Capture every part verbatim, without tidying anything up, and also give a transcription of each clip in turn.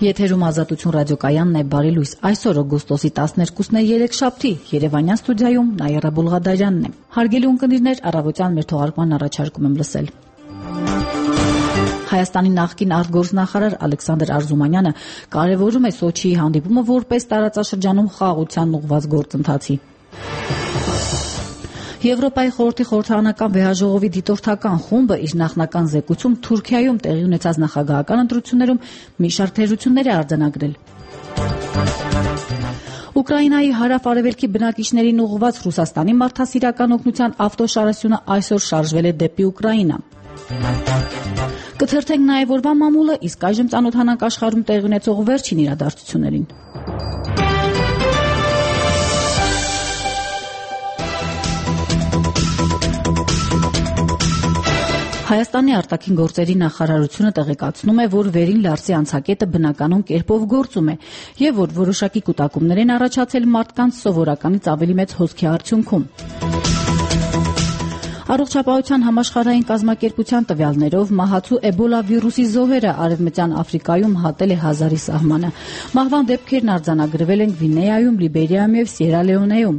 Եթերում Ազատություն ռադիոկայանն է, բարի լույս։ Այսօր օգոստոսի տասներկուսն է, երեքշաբթի, Երևանյան ստուդիայում Նաիրա Բուլղադարյանն է։ Հարգելի ունկնդիրներ, առավոտյան մեր թողարկման առաջարկում եմ լսել։ Հայաստանի նախկին արտգործնախարար Ալեքսանդր Արզումանյանը կարևորում է Սոչիի հանդիպումը որպես տարածաշրջանում խաղաղության ուղղված գործընթացի։ Եվրոպայի խորհրդի խորհրդարանական վեհաժողովի դիտորդական խումբը իր նախնական զեկույցում Թուրքիայում տեղի ունեցած նախագահական ընտրություններում մի շարք թերություններ է արձանագրել։ Ուկրաինայի հարավ-արևելքի բնակիչներին ուղղված Ռուսաստանի մարդասիրական օգնության ավտոշարասյունը այսօր շարժվել է դեպի Ուկրաինա։ Կթերթենք նաև օրվա մամուլը, իսկ այժմ ծանոթանանք աշխարհում տեղի ունեցող վերջին իրադարձություններին։ Հայաստանի արտաքին գործերի նախարարությունը տեղեկացնում է, որ վերին Լարսի անցակետը բնականon կերպով գործում է եւ որ որոշակի կուտակումներ են առաջացել մարդկանց սովորականից ավելի մեծ հոսքի արդյունքում։ Առողջապահության համաշխարհային կազմակերպության տվյալներով մահացու էբոլա վիրուսի զոհերը Արևմտյան Աֆրիկայում հատել է հազարի սահմանը։ Մահվան դեպքերն արձանագրվել են Գվինեայում, Լիբերիայում եւ Սիերա Լեոնեում։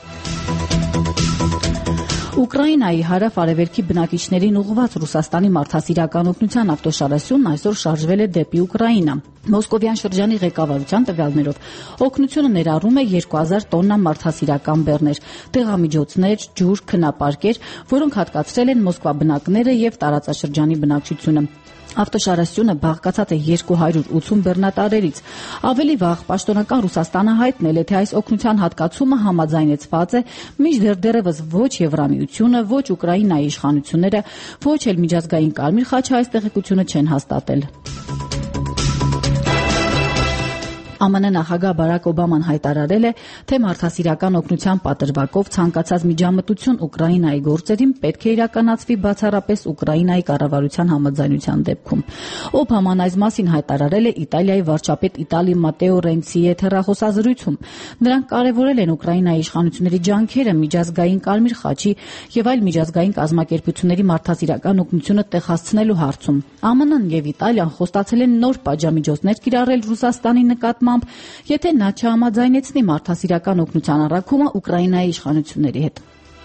Ուկրաինայի հարավ-արևելքի բնակիչներին ուղղված Ռուսաստանի մարդասիրական օգնության ավտոշարասյունն այսօր շարժվել է դեպի Ուկրաինա։ Մոսկովյան շրջանի ղեկավարության տվյալներով օգնությունը ներառում է երկու հազար տոննա մարդասիրական բեռներ, դեղամիջոցներ, ջուր, քնապարկեր, որոնք հատկացրել են Մոսկվա բնակները եւ տարածաշրջանի բնակչությունը։ Ավտոշարասյունը բաղկացած է երկու հարյուր ութուն բեռնատարերից։ Ավելի վաղ պաշտոնական Ռուսաստանը հայտնել է, թե այս օգնության հատկացումը համաձայնեցված է, մինչդեռ դեռևս ոչ Եվրամիությունը, ոչ Ուկրաինայի իշխանությունները, ոչ էլ միջազգային Կարմիր խաչը այս տեղեկությունը չեն հաստատել։ ԱՄՆ նախագահ Բարակ Օբաման հայտարարել է, թե մարդասիրական օգնության պատրվակով ցանկացած միջամտություն Ուկրաինայի գործերին պետք է իրականացվի բացառապես Ուկրաինայի կառավարության համաձայնության դեպքում։ Օբաման այս մասին հայտարարել է Իտալիայի վարչապետ Իտալի Մատեո Ռենցիի հետ հեռախոսազրույցում։ Նրանք կարևորել են Ուկրաինայի իշխանությունների ջանքերը միջազգային Կարմիր խաչի եւ այլ միջազգային կազմակերպությունների մարդասիրական օգնությունը տեղ հասցնելու հարցում։ ԱՄՆ-ն եւ Իտալիան խոստացել են նոր պատժամիջոցներ կիրառել Ռուսաստանի նկատմամբ, եթե նա չհամաձայնեցնի մարդասիրական օգնության առաքումը Ուկրաինայի իշխանությունների հետ։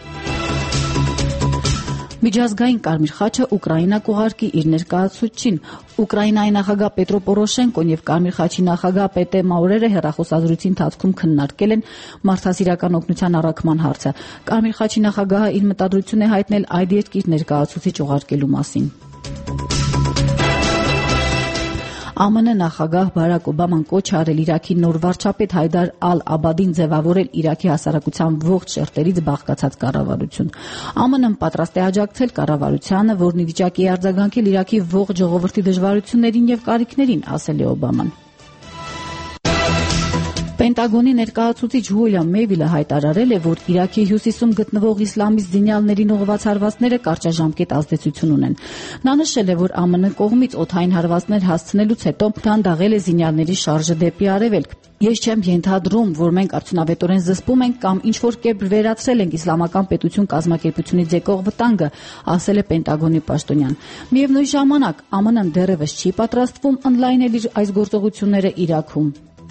Միջազգային Կարմիր խաչը Ուկրաինա կուղարկի իր ներկայացուցչին։ Ուկրաինայի նախագահ Պետրո Պորոշենկոն եւ Կարմիր խաչի նախագահ Պետե Մաուրերը հեռախոսազրույցի ընթացքում քննարկել են մարդասիրական օգնության առաքման հարցը։ Կարմիր խաչի նախագահը իր մտադրություն է հայտնել այդ երկիր ներկայացուցիչ ուղարկելու մասին։ ԱՄՆ նախագահ Բարակ Օբաման կոչ արել Իրաքի նոր վարչապետ Հայդար Ալ-Աբադին ձևավորել Իրաքի հասարակության ողջ շերտերից բաղկացած կառավարություն։ ԱՄՆ-ն պատրաստ է աջակցել կառավարությանը, որն ի վիճակի է արձագանքել Իրաքի ողջ ժողովրդի դժվարություններին եւ կարիքներին, ասել է Օբաման։ Պենտագոնի ներկայացուցիչ Ուիլյամ Մեյվիլը հայտարարել է, որ Իրաքի հյուսիսում գտնվող իսլամիստ զինյալներին ուղղված հարվածները կարճաժամկետ ազդեցություն ունեն։ Նա նշել է, որ ԱՄՆ կողմից օդային հարվածներ հասցնելուց հետո դանդաղել է զինյալների շարժը դեպի արևելք։ Ես չեմ ենթադրում, որ մենք արդյունավետորեն զսպում ենք կամ ինչ-որ կերպ վերացրել ենք իսլամական պետություն կազմակերպությունից եկող վտանգը, ասել է Պենտագոնի պաշտոնյան։ Միևնույն ժամանակ ԱՄՆ-ն դեռևս չի պատրաստվում ընդլայնել իր այս գործողությունները Իրաքում։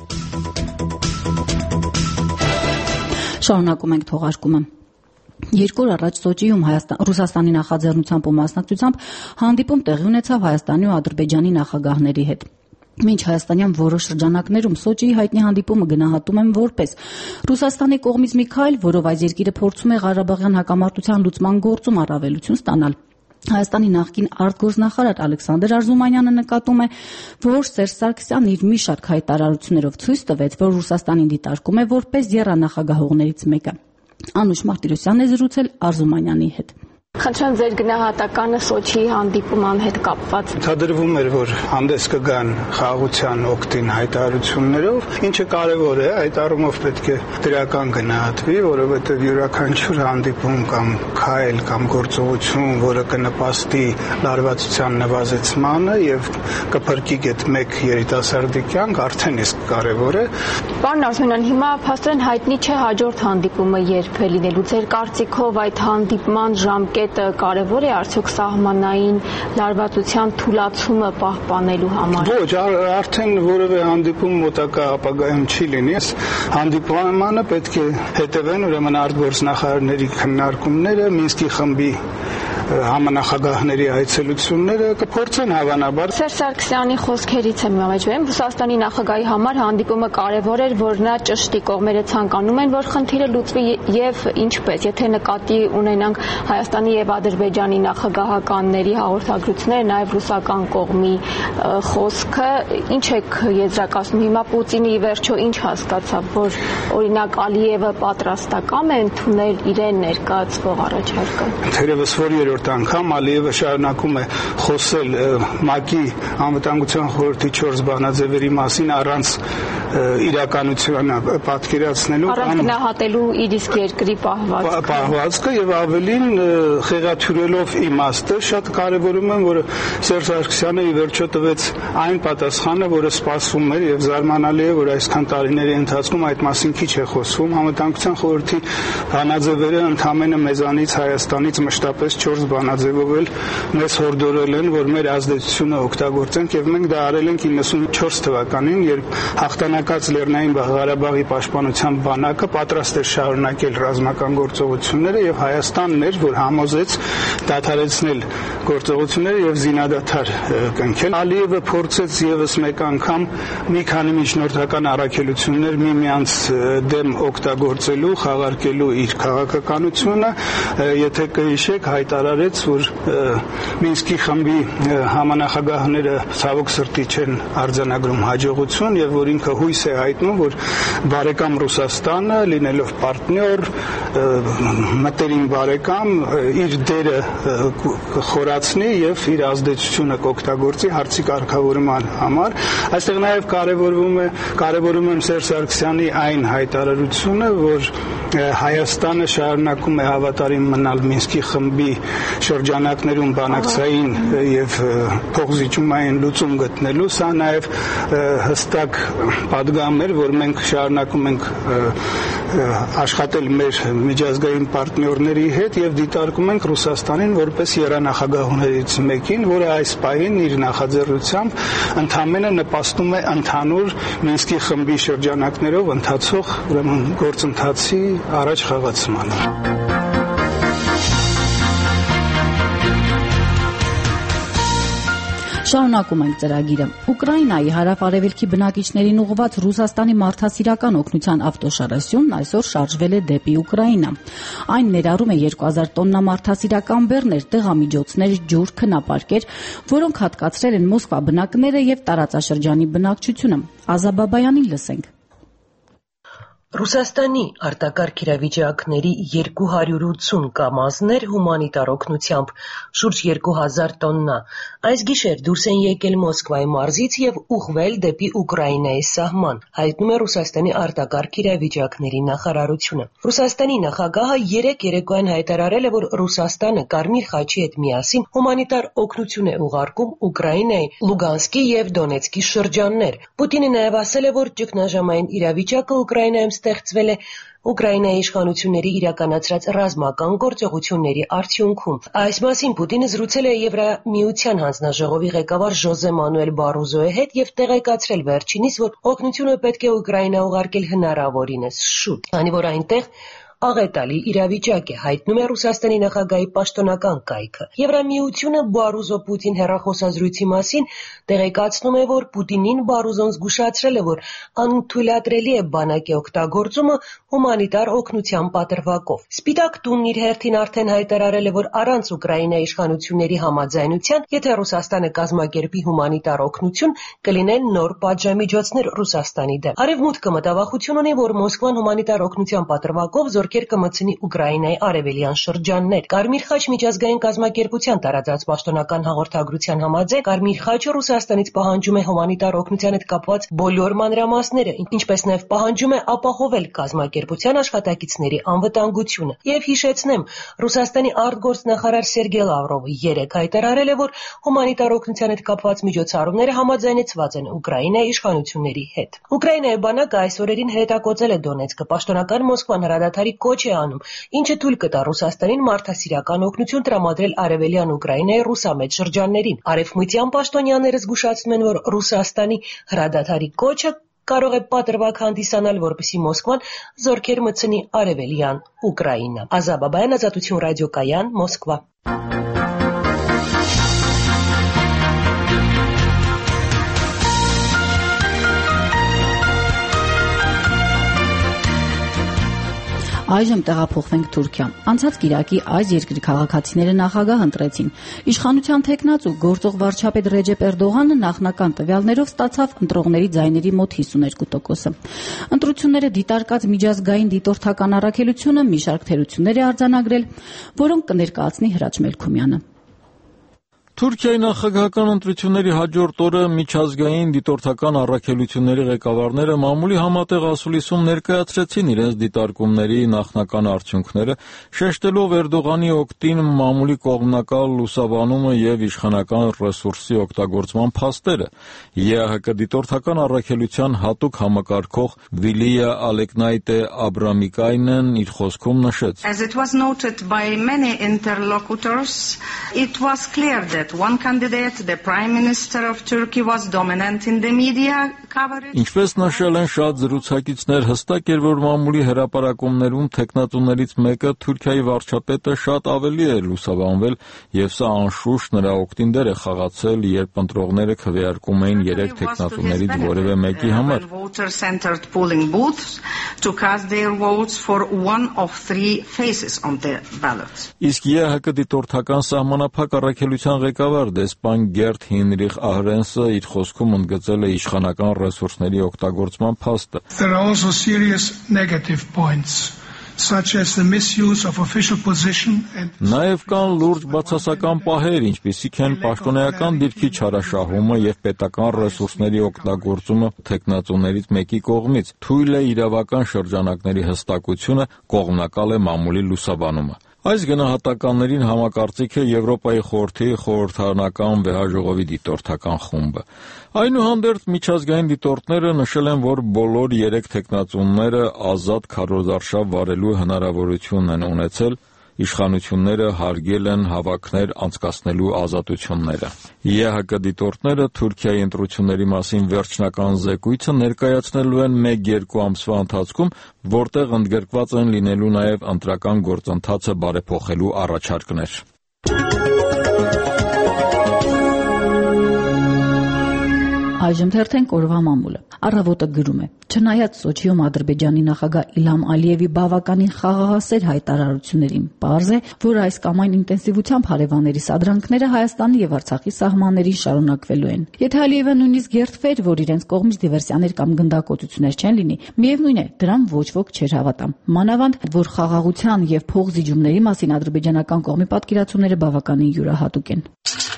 Շարունակում ենք թողարկումը։ Երկու օր առաջ Սոչիում Ռուսաստանի նախաձեռնությամբ ու մասնակցությամբ հանդիպում տեղի ունեցավ Հայաստանի ու Ադրբեջանի նախագահների հետ։ Մինչ հայաստանյան որոշ շրջանակներում Սոչիի հայտնի հանդիպումը գնահատում են որպես Ռուսաստանի կողմից մի քայլ, որով այս երկիրը փորձում է Ղարաբաղյան հակամարտության լուծման գործում առավելություն ստանալ։ Հայաստանի նախկին արտգործնախարար Ալեքսանդր Արզումանյանը նկատում է, որ Սերժ Սարգսյանն իր մի շարք հայտարարություններով ցույց տվեց, որ Ռուսաստանին դիտարկում է որպես եռանախագահողներից մեկը։ Անուշ Մարտիրոսյանն է զրուցել Արզումանյանի հետ։ Խնդրեմ ձեր գնահատականը Սոչիի հանդիպման հետ կապված։ Ցուցադրվում էր, որ հանդես կգան խաղաղության օգտին հայտարարություններով, ինչը կարևոր է, այդ առումով պետք է դրական գնահատվի, որովհետև յուրաքանչյուր հանդիպում կամ քայլ կամ գործողություն, որը կնպաստի լարվածության նվազեցմանը եւ կփրկի գետ մեկ երիտասարդի կյանք, արդեն իսկ կարևոր է։ Պարոն Արզումանյան, հիմա փաստորեն հայտնի չէ հաջորդ հանդիպումը երբ է լինելու։ Ձեր կարծիքով այդ հանդիպման ժամկետ կետը կարևոր է արդյոք սահմանային լարվածության թուլացումը պահպանելու համար։ Ոչ, արդեն որևէ հանդիպում մոտակա ապագայում չի լինի։ Հանդիպմանը պետք է հետևեն ուրեմն արտգործնախարարների քննարկումները, Մինսկի խմբի համանախագահների այցելությունները կփորձեն հավանաբար։ Սերժ Սարգսյանի խոսքերից եմ իմացել, Ռուսաստանի նախագահի համար հանդիպումը կարևոր էր, որ նա ճշտի կողմերը ցանկանում են, որ խնդիրը լուծվի եւ ինչպես, եթե նկատի ունենանք Հայաստանի եւ Ադրբեջանի նախագահականների հաղորդագրությունները, նաեւ ռուսական կողմի խոսքը, ինչ եք եզրակացնում հիմա Պուտինը ի վերջո ինչ հասկացավ, որ օրինակ Ալիևը պատրաստական է ընդունել իրեն ներկայացվող առաջարկը։ Թերևս որ երրորդ անգամ Ալիևը շարունակում է խոսել ՄԱԿ-ի անվտանգության խորհրդի չորս բանաձևերի մասին առանց իրականությունը պատկերացնելու առանց գնահատելու իր իսկ երկրի պահվածքը պահվածքը եւ ավելին խեղաթյուրելով իմաստը շատ կարեւորում եմ, որ Սերժ Սարգսյանը ի վերջո տվեց այն պատասխանը, որը սպասվում էր եւ զարմանալի է, որ այսքան տարիների ընթացքում այդ մասին քիչ է խոսվում։ Անվտանգության խորհրդի բանաձևերը ընդհանրապես մեզանից Հայաստանից մշտապես չորս բանաձևով էլ մեզ հորդորել են, որ մեր ազդեցությունը օգտագործենք եւ մենք դա արել ենք իննսունչորս թվականին, երբ հաղթանակած Լեռնային Ղարաբաղի պաշտպանության բանակը պատրաստ էր շարունակել ռազմական գործողությունները եւ Հայաստանն էր, որ համոզեց դադարեցնել գործողությունները եւ զինադադար կնքել։ Ալիևը փորձեց եւս մեկ անգամ մի քանի միջնորդական առաքելություններ միմյանց դեմ օգտագործելու, խաղարկելու իր քաղաքականությունը, եթե կհիշեք, հայտարարեց, որ Մինսկի խմբի համանախագահները ցավոք սրտի չեն արձանագրում հաջողություն եւ որ ինքը հույս է հայտնում, որ բարեկամ Ռուսաստանը լինելով պարտներ, մտերիմ բարեկամ, իր դերը կխորացնի եւ իր ազդեցությունը կօգտագործի հարցի կարգավորման համար։ Այստեղ նաեւ կարեւորվում է կարեւորում եմ Սերժ Սարգսյանի այն հայտարարությունը, որ Հայաստանը շարունակում է հավատարիմ մնալ Մինսկի խմբի շրջանակներում բանակցային եւ փոխզիջումային լուծում գտնելու, սա նաեւ հստակ պատգամ էր, որ մենք շարունակում ենք աշխատել մեր միջազգային պարտներների հետ եւ դիտարկում ենք Ռուսաստանին որպես երանախագահներից մեկին, որը այս պահին իր նախաձեռնությամբ ընդամենը նպաստում է ընդհանուր Մինսկի խմբի շրջանակներով ընթացող ուրեմն գործընթացի առաջ խաղացմանը։ Շարունակում ենք ծրագիրը։ Ուկրաինայի հարավ-արևելքի բնակիչներին ուղղված Ռուսաստանի մարդասիրական օգնության ավտոշարասյունն այսօր շարժվել է դեպի Ուկրաինա։ Այն ներառում է երկու հազար տոննա մարդասիրական բեռներ, դեղամիջոցներ, ջուր, քնապարկեր, որոնք հատկացրել են Մոսկվա բնակները եւ տարածաշրջանի բնակչությունը։ Ազաբաբայանին լսենք։ Ռուսաստանի արտակարգ իրավիճակների երկու հարյուր ութսուն կամազներ հումանիտար օգնությամբ շուրջ երկու հազար տոննա այս գիշեր դուրս են եկել Մոսկվայի մարզից եւ ուղղվել դեպի Ուկրաինայի սահման, հայտնում է Ռուսաստանի արտակարգ իրավիճակների նախարարությունը։ Ռուսաստանի նախագահը երեկ երեկոյան հայտարարել է, որ Ռուսաստանը Կարմիր խաչի հետ միասին հումանիտար օգնություն է ուղարկում Ուկրաինայի Լուգանսկի եւ Դոնեցկի շրջաններ։ Պուտինը նաեւ ասել է, որ ճգնաժամային իրավիճակը Ուկրաինայում ստեղծվել է Ուկրաինայի իշխանությունների իրականացրած ռազմական գործողությունների արդյունքում։ Այս մասին Պուտինը զրուցել է Եվրամիության հանձնաժողովի ղեկավար Ժոզե Մանուել Բարոզոյի հետ եւ տեղեկացրել վերջինիս, որ օգնությունը պետք է Ուկրաինա ուղարկել հնարավորինս շուտ, քանի որ այնտեղ աղետալի իրավիճակ է, հայտնում է Ռուսաստանի նախագահի պաշտոնական կայքը։ Եվրամիությունը Բարոզո-Պուտին հեռախոսազրույցի մասին տեղեկացնում է, որ Պուտինին Բարոզոն զգուշացրել է, որ անթույլատրելի է բանակի օգտագործումը հումանիտար օգնության պատրվակով։ Սպիտակ տունն իր հերթին արդեն հայտարարել է, որ առանց Ուկրաինայի իշխանությունների համաձայնության, եթե Ռուսաստանը կազմակերպի հումանիտար օգնություն, կլինեն նոր պատժամիջոցներ Ռուսաստանի դեմ։ Արևմուտքը մտավախություն ունի, որ Մոսկվան հումանիտար օգնության պատրվակով զորքեր կմտցնի Ուկրաինայի արևելյան շրջաններ։ Կարմիր խաչ միջազգային կազմակերպության տարածած պաշտոնական հաղորդագրության համաձայն Կարմիր խաչը Ռուսաստանից պահանջում է հումանիտար օգնության հետ կապված բոլոր մանրամասները, ինչպես նաև պահանջում է ապահովել կազմակերպության աշխատակիցների անվտանգությունը։ Եվ հիշեցնեմ, Ռուսաստանի արտգործնախարար Սերգեյ Լավրովը երեկ հայտարարել է, որ հումանիտար օգնության հետ կապված միջոցառումները համաձայնեցված են Ուկրաինայի իշխանությունների հետ։ Ուկրաինայի բանակը այս օրերին հետակոծել է Դոնեցկը, պաշտոնական Մոսկվան հրադադարի կոչ է անում, ինչը թույլ կտա Ռուսաստանին մարդասիրական օգնություն տրամադրել Արևելյան Ուկրաինայի ռուսամետ շրջաններին։ Արևմտյան պաշտոնյաները զգուշացնում են, որ Ռուսաստանի հրադադարի կոչը կարող է պատրվակ հանդիսանալ, որպեսզի Մոսկվան զորքեր մտցնի Արևելյան Ուկրաինա։ Ազա Բաբայան, Ազատություն ռադիոկայան, Մոսկվա։ Այժմ տեղափոխվենք Թուրքիա։ Անցած կիրակի այս երկրի քաղաքացիները նախագահ ընտրեցին։ Իշխանության թեկնած ու գործող վարչապետ Ռեջեփ Էրդողանը նախնական տվյալներով ստացավ ընտրողների ձայների մոտ հիսուներկու տոկոսը։ Ընտրությունները դիտարկած միջազգային դիտորդական առաքելությունը մի շարք թերություններ է արձանագրել, որոնք կներկայացնի Հրաչ Մելքումյանը։ Թուրքիայի նախագահական ընտրությունների հաջորդ օրը միջազգային դիտորդական առաքելությունների ղեկավարները մամուլի համատեղ ասուլիսում ներկայացրեցին իրենց դիտարկումների նախնական արդյունքները, շեշտելով Էրդողանի օգտին մամուլի կողմնակալ լուսաբանումը եւ իշխանական ռեսուրսի օգտագործման փաստերը։ ԵԱՀԿ դիտորդական առաքելության հատուկ համակարգող Վիլիա Ալեկնայտե Աբրամիկայնն իր խոսքում նշեց. As it was noted by many interlocutors, it was clear that one candidate, the Prime Minister of Turkey, was dominant in the media coverage. Ինչպես նշել են շատ զրուցակիցներ, հստակ էր, որ մամուլի հրապարակումներում թեկնածուներից մեկը Թուրքիայի վարչապետը շատ ավելի է լուսաբանվել, եւ սա անշուշտ նրա օգտին դեր է խաղացել, երբ ընտրողները քվեարկում էին երեք թեկնածուներից որևէ մեկի համար։ Voter-centered polling booths to cast their votes for one of three faces on the ballot. Իսկ ԵԱՀԿ դիտորդական սահմանափակ առաքելության ղեկավար դեսպան Գերտ Հինրիխ Ահրենսը իր խոսքում ընդգծել է իշխանական ռեսուրսների օգտագործման փաստը։ There are also serious negative points, such as the misuse of official position and Նաև կան լուրջ բացասական պահեր, ինչպիսիք են պաշտոնեական դիրքի չարաշահումը եւ պետական ռեսուրսների օգտագործումը թեկնածուներից մեկի կողմից։ Թույլ է իրավական շրջանակների հստակությունը, կողմնակալ է մամուլի լուսաբանումը։ Այս գնահատականներին համակարծիք է Եվրոպայի խորհրդի խորհրդարանական վեհաժողովի դիտորդական խումբը։ Այնուհանդերձ միջազգային դիտորդները նշել են, որ բոլոր երեք թեկնածուները ազատ քարոզարշավ վարելու հնարավորություն են ունեցել, իշխանությունները հարգել են հավաքներ անցկացնելու ազատությունները։ ԵԱՀԿ դիտորդները Թուրքիայի ընտրությունների մասին վերջնական զեկույցը ներկայացնելու են մեկ-երկու ամսվա ընթացքում, որտեղ ընդգրկված են լինելու նաև ընտրական գործընթացը բարեփոխելու առաջարկներ։ Այժմ թերթենք օրվա մամուլը։ Առավոտը գրում է. Չնայած Սոչիում Ադրբեջանի նախագահ Իլհամ Ալիևի բավականին խաղաղասեր հայտարարություններին, պարզ է, որ այս կամ այն ինտենսիվությամբ հարևանների սադրանքները Հայաստանի եւ Արցախի սահմաններին շարունակվելու են։ Եթե Ալիևը նույնիսկ երդվեր, որ իրենց կողմից դիվերսիաներ կամ գնդակոծություններ չեն լինի, միևնույն է, դրան ոչ ոք չէր հավատա։ Մանավանդ, որ խաղաղության եւ փոխզիջումների մասին ադրբեջանական կողմի պատկերացումները բավականին յուրահատուկ են։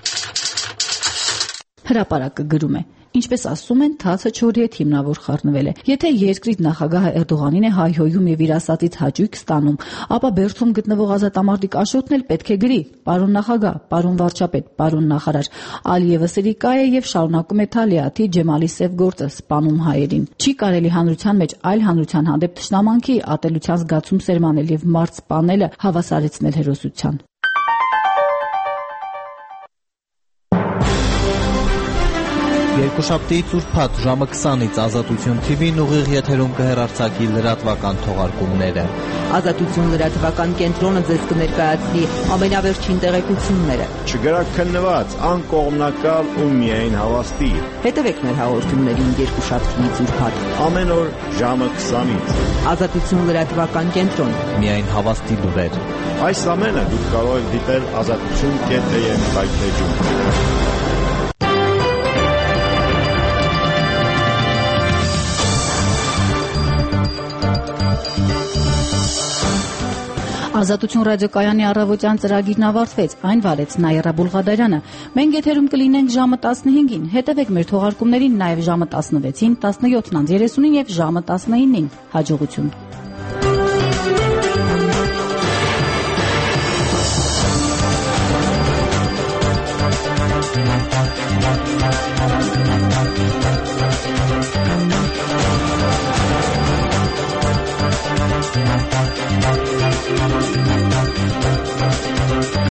Հրապարակը գրում է. Ինչպես ասում են, թացը չորի հետ հիմնավոր խառնվել է։ Եթե երկրից նախագահը Էրդողանին է հայհոյում եւ իր ասածից հաճույք ստանում, ապա Բերթում գտնվող ազատամարտիկ Աշոտն էլ պետք է գրի. «Պարոն նախագահ, պարոն վարչապետ, պարոն նախարար, Ալիևը սրիկա է եւ շարունակում է Թալիաթի Ջեմալի սև գործը սպանում հայերին»։ Չի կարելի հանրության մեջ այլ հանրության հանդեպ թշնամանքի, ատելության զգացում սերմանել եւ մարդ սպանելը հավասարեցնել հերոսության։ Երկուշաբթիից ուրբաթ ժամը քսանից Ազատություն թի վին ուղիղ եթերում կհեռարձակի լրատվական թողարկումները։ Ազատություն լրատվական կենտրոնը ձեզ կներկայացնի ամենավերջին տեղեկությունները։ Չգրակ քննված, անկողմնակալ ու միայն հավաստի։ Հետևեք մեր հաղորդումներին երկուշաբթիից ուրբաթ ամեն օր ժամը քսանից։ Ազատություն լրատվական կենտրոն։ Միայն հավաստի լուրեր։ Այս ամենը դուք կարող եք դիտել ազատություն կետ էմ վայբեջում։ Ազատություն ռադիոկայանի առավոտյան ծրագիրն ավարտվեց, այն վարեց Նայիրա Բուլղադարյանը։ Մենք եթերում կլինենք ժամը տասնհինգին, հետևեք մեր թողարկումներին նաև ժամը տասնվեցին, տասնյոթն երեսունին եւ ժամը տասնինին։ Հաջողություն։